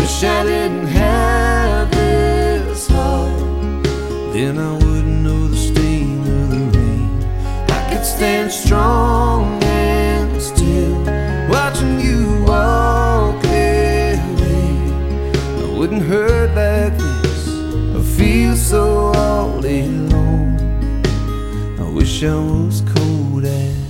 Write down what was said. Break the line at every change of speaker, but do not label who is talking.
Wish I didn't have this heart, then I wouldn't know the sting of the rain. I could stand strong and still, watching you walk away. I wouldn't hurt like this or feel so all alone. I wish I was cold as